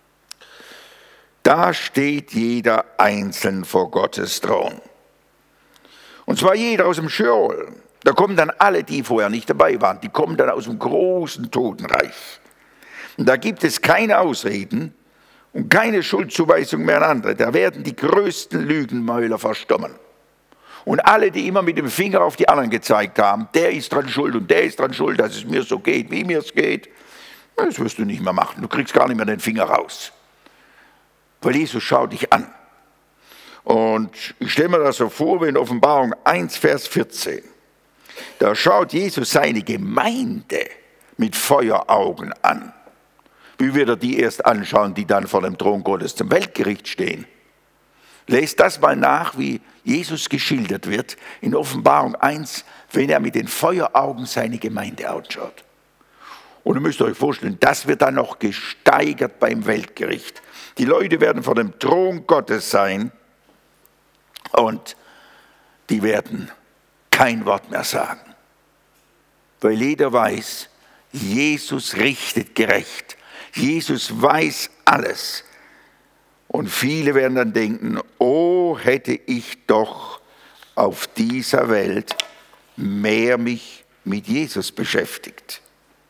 Da steht jeder einzeln vor Gottes Thron. Und zwar jeder aus dem Scheol. Da kommen dann alle, die vorher nicht dabei waren, die kommen dann aus dem großen Totenreich. Und da gibt es keine Ausreden und keine Schuldzuweisung mehr an andere. Da werden die größten Lügenmäuler verstummen. Und alle, die immer mit dem Finger auf die anderen gezeigt haben, der ist dran schuld und der ist dran schuld, dass es mir so geht, wie mir es geht, das wirst du nicht mehr machen. Du kriegst gar nicht mehr den Finger raus. Weil Jesus schaut dich an. Und ich stelle mir das so vor, wie in Offenbarung eins, Vers vierzehn. Da schaut Jesus seine Gemeinde mit Feueraugen an. Wie wird er die erst anschauen, die dann vor dem Thron Gottes zum Weltgericht stehen? Lest das mal nach, wie Jesus geschildert wird in Offenbarung eins, wenn er mit den Feueraugen seine Gemeinde anschaut. Und ihr müsst euch vorstellen, das wird dann noch gesteigert beim Weltgericht. Die Leute werden vor dem Thron Gottes sein und die werden kein Wort mehr sagen. Weil jeder weiß, Jesus richtet gerecht. Jesus weiß alles. Und viele werden dann denken, oh, hätte ich doch auf dieser Welt mehr mich mit Jesus beschäftigt.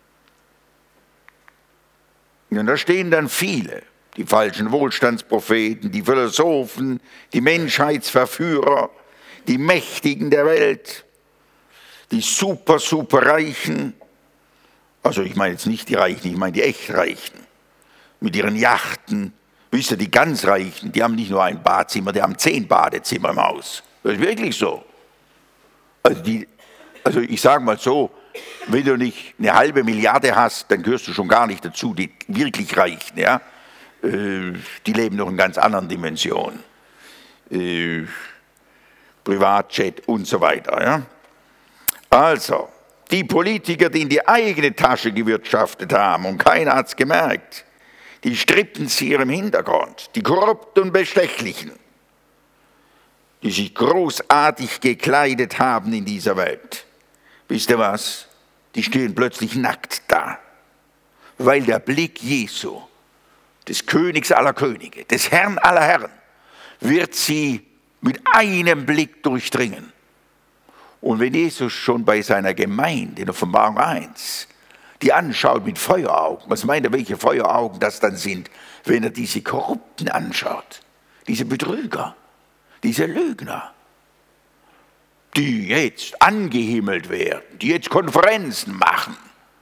Und da stehen dann viele, die falschen Wohlstandspropheten, die Philosophen, die Menschheitsverführer, die Mächtigen der Welt, die super, super Reichen. Also ich meine jetzt nicht die Reichen, ich meine die echt Reichen, mit ihren Yachten. Wisst ihr, die ganz Reichen, die haben nicht nur ein Badzimmer, die haben zehn Badezimmer im Haus. Das ist wirklich so. Also, die, also ich sage mal so, wenn du nicht eine halbe Milliarde hast, dann gehörst du schon gar nicht dazu, die wirklich Reichen. Ja? Äh, die leben noch in ganz anderen Dimensionen. Äh, Privatjet und so weiter. Ja? Also, die Politiker, die in die eigene Tasche gewirtschaftet haben und keiner hat es gemerkt, die Strippenzieher im Hintergrund, die Korrupten und Bestechlichen, die sich großartig gekleidet haben in dieser Welt. Wisst ihr was? Die stehen plötzlich nackt da, weil der Blick Jesu, des Königs aller Könige, des Herrn aller Herren, wird sie mit einem Blick durchdringen. Und wenn Jesus schon bei seiner Gemeinde in Offenbarung eins die anschaut mit Feueraugen, was meint er, welche Feueraugen das dann sind, wenn er diese Korrupten anschaut, diese Betrüger, diese Lügner, die jetzt angehimmelt werden, die jetzt Konferenzen machen,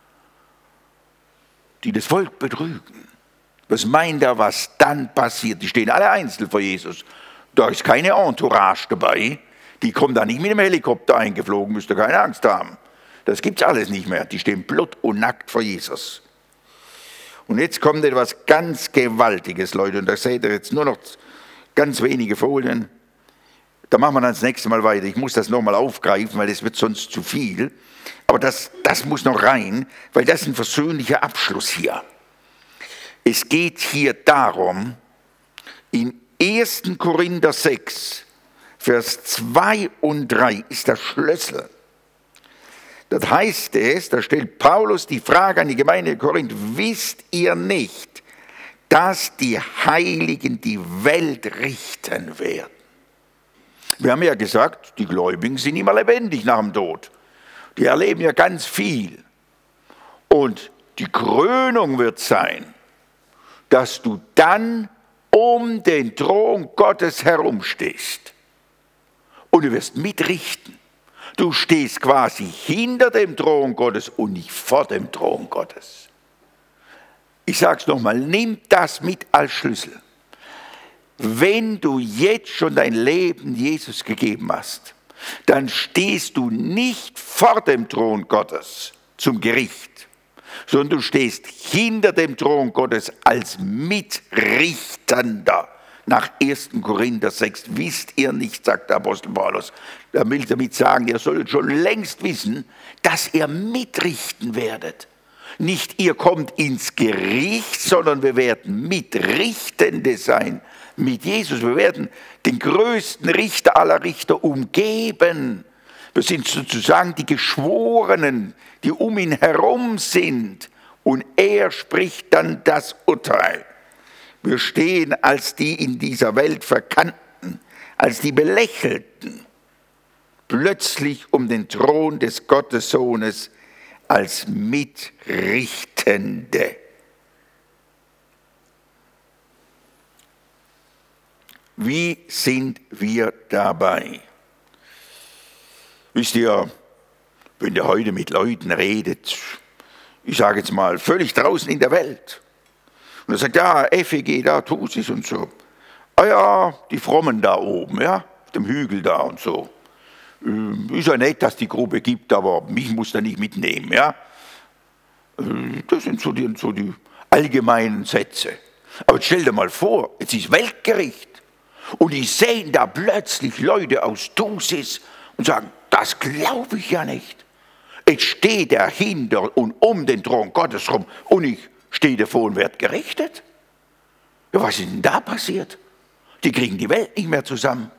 die das Volk betrügen. Was meint er, was dann passiert? Die stehen alle einzeln vor Jesus. Da ist keine Entourage dabei. Die kommen da nicht mit dem Helikopter eingeflogen, müsst ihr keine Angst haben. Das gibt es alles nicht mehr. Die stehen blut und nackt vor Jesus. Und jetzt kommt etwas ganz Gewaltiges, Leute. Und da seht ihr jetzt nur noch ganz wenige Folien. Da machen wir dann das nächste Mal weiter. Ich muss das nochmal aufgreifen, weil das wird sonst zu viel. Aber das, das muss noch rein, weil das ist ein versöhnlicher Abschluss hier. Es geht hier darum, in ersten Korinther sechs, Vers zwei und drei ist der Schlüssel. Das heißt es, da stellt Paulus die Frage an die Gemeinde in Korinth: Wisst ihr nicht, dass die Heiligen die Welt richten werden? Wir haben ja gesagt, die Gläubigen sind immer lebendig nach dem Tod. Die erleben ja ganz viel. Und die Krönung wird sein, dass du dann um den Thron Gottes herumstehst. Und du wirst mitrichten. Du stehst quasi hinter dem Thron Gottes und nicht vor dem Thron Gottes. Ich sage es nochmal, nimm das mit als Schlüssel. Wenn du jetzt schon dein Leben Jesus gegeben hast, dann stehst du nicht vor dem Thron Gottes zum Gericht, sondern du stehst hinter dem Thron Gottes als Mitrichtender. Nach ersten Korinther sechs, wisst ihr nicht, sagt der Apostel Paulus. Er will damit sagen, ihr solltet schon längst wissen, dass ihr mitrichten werdet. Nicht ihr kommt ins Gericht, sondern wir werden Mitrichtende sein mit Jesus. Wir werden den größten Richter aller Richter umgeben. Wir sind sozusagen die Geschworenen, die um ihn herum sind. Und er spricht dann das Urteil. Wir stehen als die in dieser Welt Verkannten, als die Belächelten, plötzlich um den Thron des Gottessohnes als Mitrichtende. Wie sind wir dabei? Wisst ihr, wenn ihr heute mit Leuten redet, ich sage jetzt mal, völlig draußen in der Welt, und er sagt, ja, F E G, da, Thusis und so. Ah ja, die Frommen da oben, ja, auf dem Hügel da und so. Ist ja nett, dass die Gruppe gibt, aber mich muss da nicht mitnehmen, ja. Das sind so die, so die allgemeinen Sätze. Aber stell dir mal vor, jetzt ist Weltgericht. Und die sehen da plötzlich Leute aus Thusis und sagen, das glaube ich ja nicht. Jetzt steht er hinter und um den Thron Gottes rum und ich stehe davor und werde gerichtet. Ja, was ist denn da passiert? Die kriegen die Welt nicht mehr zusammen.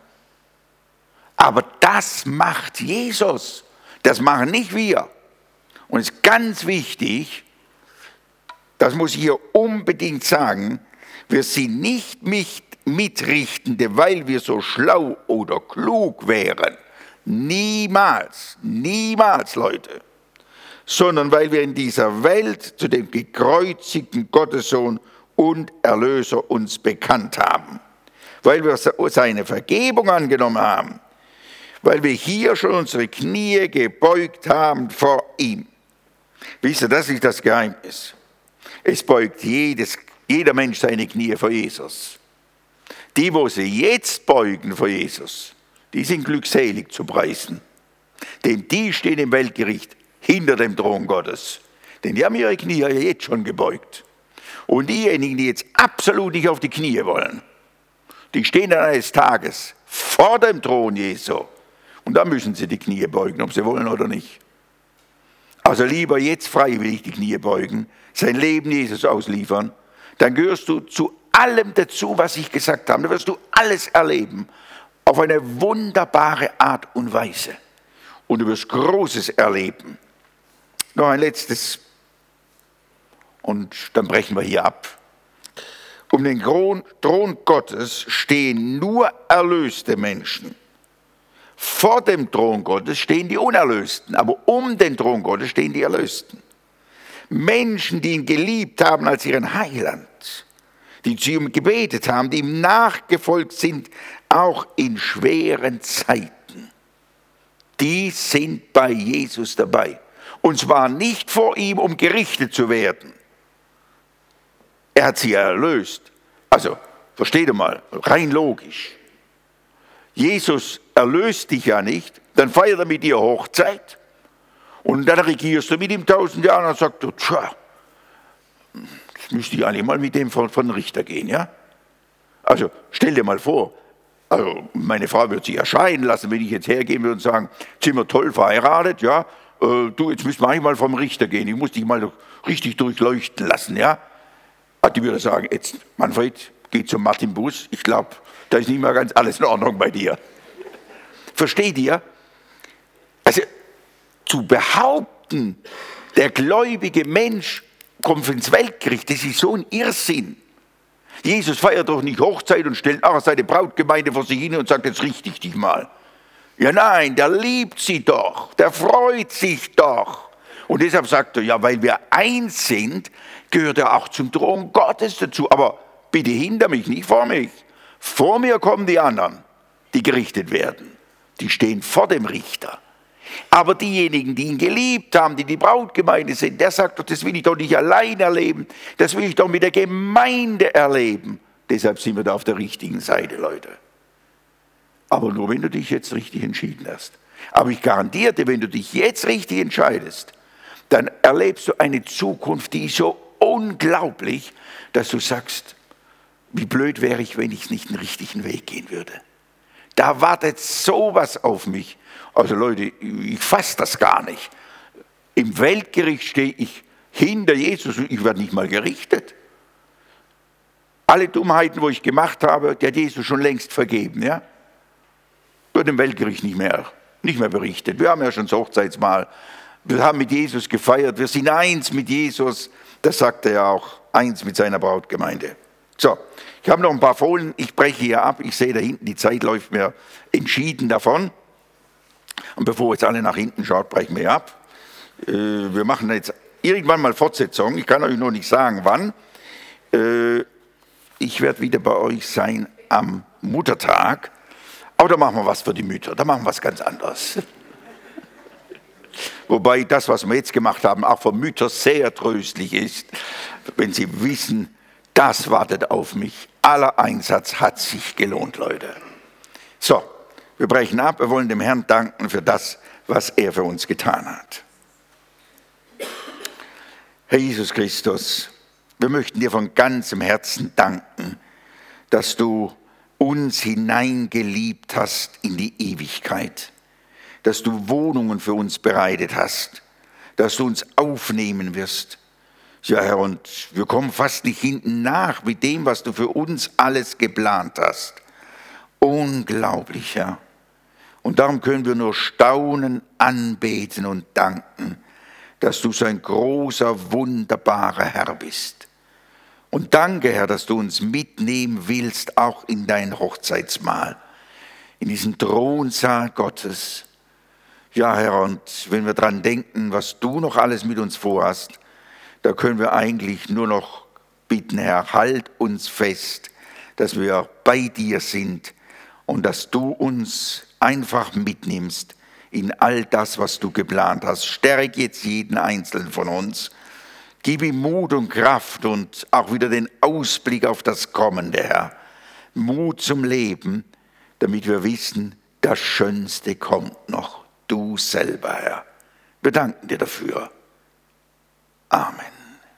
Aber das macht Jesus. Das machen nicht wir. Und es ist ganz wichtig, das muss ich hier unbedingt sagen, wir sind nicht Mitrichtende, weil wir so schlau oder klug wären. Niemals, niemals, Leute. Sondern weil wir in dieser Welt zu dem gekreuzigten Gottessohn und Erlöser uns bekannt haben. Weil wir seine Vergebung angenommen haben. Weil wir hier schon unsere Knie gebeugt haben vor ihm. Wisst ihr, das ist das Geheimnis. Es beugt jedes, jeder Mensch seine Knie vor Jesus. Die, wo sie jetzt beugen vor Jesus, die sind glückselig zu preisen. Denn die stehen im Weltgericht hinter dem Thron Gottes. Denn die haben ihre Knie ja jetzt schon gebeugt. Und diejenigen, die jetzt absolut nicht auf die Knie wollen, die stehen dann eines Tages vor dem Thron Jesu. Und da müssen sie die Knie beugen, ob sie wollen oder nicht. Also lieber jetzt freiwillig die Knie beugen, sein Leben Jesus ausliefern, dann gehörst du zu allem dazu, was ich gesagt habe. Dann wirst du alles erleben, auf eine wunderbare Art und Weise. Und du wirst Großes erleben. Noch ein letztes, und dann brechen wir hier ab. Um den Thron Gottes stehen nur erlöste Menschen. Vor dem Thron Gottes stehen die Unerlösten, aber um den Thron Gottes stehen die Erlösten. Menschen, die ihn geliebt haben als ihren Heiland, die zu ihm gebetet haben, die ihm nachgefolgt sind, auch in schweren Zeiten. Die sind bei Jesus dabei. Und zwar nicht vor ihm, um gerichtet zu werden. Er hat sie erlöst. Also, versteht ihr mal, rein logisch. Jesus erlöst dich ja nicht, dann feiert er mit dir Hochzeit und dann regierst du mit ihm tausend Jahre und sagst du, tja, das müsste ich eigentlich mal mit dem von, von Richter gehen, ja? Also, stell dir mal vor, Also meine Frau wird sich erscheinen lassen, wenn ich jetzt hergehen würde und sagen, sind wir toll verheiratet, ja, äh, du, jetzt müssen wir eigentlich mal vom Richter gehen, ich muss dich mal richtig durchleuchten lassen, ja. Ah, die würde sagen, jetzt Manfred, geh zum Martin Bus, ich glaube, da ist nicht mehr ganz alles in Ordnung bei dir. Versteht ihr? Also zu behaupten, der gläubige Mensch kommt ins Weltgericht, das ist so ein Irrsinn. Jesus feiert doch nicht Hochzeit und stellt nachher seine Brautgemeinde vor sich hin und sagt, jetzt richte ich dich mal. Ja nein, der liebt sie doch, der freut sich doch. Und deshalb sagt er, ja, weil wir eins sind, gehört er auch zum Thron Gottes dazu. Aber bitte hinter mich, nicht vor mich. Vor mir kommen die anderen, die gerichtet werden. Die stehen vor dem Richter. Aber diejenigen, die ihn geliebt haben, die die Brautgemeinde sind, der sagt doch, das will ich doch nicht allein erleben, das will ich doch mit der Gemeinde erleben. Deshalb sind wir da auf der richtigen Seite, Leute. Aber nur, wenn du dich jetzt richtig entschieden hast. Aber ich garantiere dir, wenn du dich jetzt richtig entscheidest, dann erlebst du eine Zukunft, die ist so unglaublich, dass du sagst, wie blöd wäre ich, wenn ich nicht den richtigen Weg gehen würde. Da wartet sowas auf mich. Also Leute, ich fasse das gar nicht. Im Weltgericht stehe ich hinter Jesus und ich werde nicht mal gerichtet. Alle Dummheiten, wo ich gemacht habe, die hat Jesus schon längst vergeben. Ja? Wird im Weltgericht nicht mehr, nicht mehr berichtet. Wir haben ja schon das Hochzeitsmahl. Wir haben mit Jesus gefeiert. Wir sind eins mit Jesus. Das sagt er ja auch, eins mit seiner Brautgemeinde. So, ich habe noch ein paar Folien. Ich breche hier ab. Ich sehe da hinten, die Zeit läuft mir entschieden davon. Und bevor jetzt alle nach hinten schaut, brechen wir ab. Äh, wir machen jetzt irgendwann mal Fortsetzung. Ich kann euch noch nicht sagen, wann. Äh, ich werde wieder bei euch sein am Muttertag. Aber da machen wir was für die Mütter. Da machen wir was ganz anderes. Wobei das, was wir jetzt gemacht haben, auch für Mütter sehr tröstlich ist, wenn sie wissen, das wartet auf mich. Aller Einsatz hat sich gelohnt, Leute. So. Wir brechen ab, wir wollen dem Herrn danken für das, was er für uns getan hat. Herr Jesus Christus, wir möchten dir von ganzem Herzen danken, dass du uns hineingeliebt hast in die Ewigkeit, dass du Wohnungen für uns bereitet hast, dass du uns aufnehmen wirst. Ja, Herr, und wir kommen fast nicht hinten nach mit dem, was du für uns alles geplant hast. Unglaublich, Herr. Und darum können wir nur staunen, anbeten und danken, dass du so ein großer, wunderbarer Herr bist. Und danke, Herr, dass du uns mitnehmen willst, auch in dein Hochzeitsmahl, in diesen Thronsaal Gottes. Ja, Herr, und wenn wir daran denken, was du noch alles mit uns vorhast, da können wir eigentlich nur noch bitten, Herr, halt uns fest, dass wir bei dir sind und dass du uns einfach mitnimmst in all das, was du geplant hast. Stärk jetzt jeden Einzelnen von uns. Gib ihm Mut und Kraft und auch wieder den Ausblick auf das Kommende, Herr. Mut zum Leben, damit wir wissen, das Schönste kommt noch. Du selber, Herr. Wir danken dir dafür. Amen.